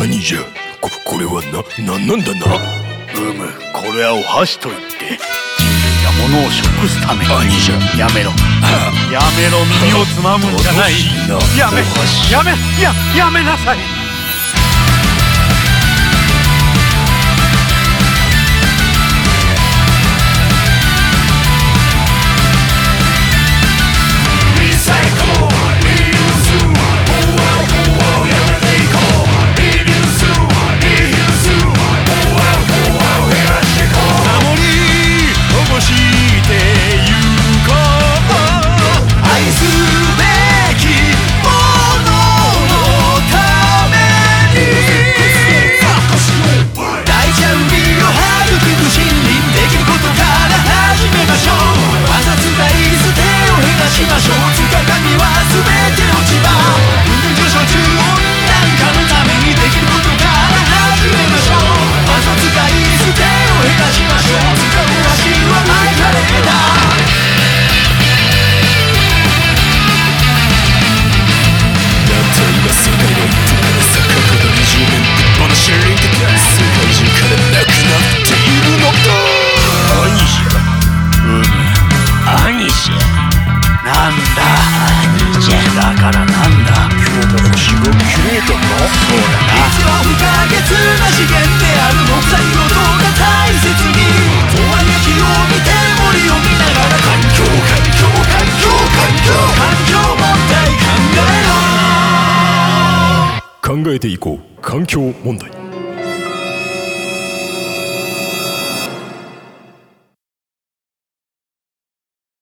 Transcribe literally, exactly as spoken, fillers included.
何じゃ、こ、これはな、なんなんだな。 うむ、これはお箸といって人類が物を食すため。 何じゃ。 やめろやめろ、耳をつまむんじゃない。やめやめややめなさい。だからなんだ、今日も星が綺麗だな。そうだな。必要不可欠な資源である木材をどうか大切に。とはいえ木を見て森を見ながら環境環境環境環境環境問題考えろ。 考えていこう、環境問題。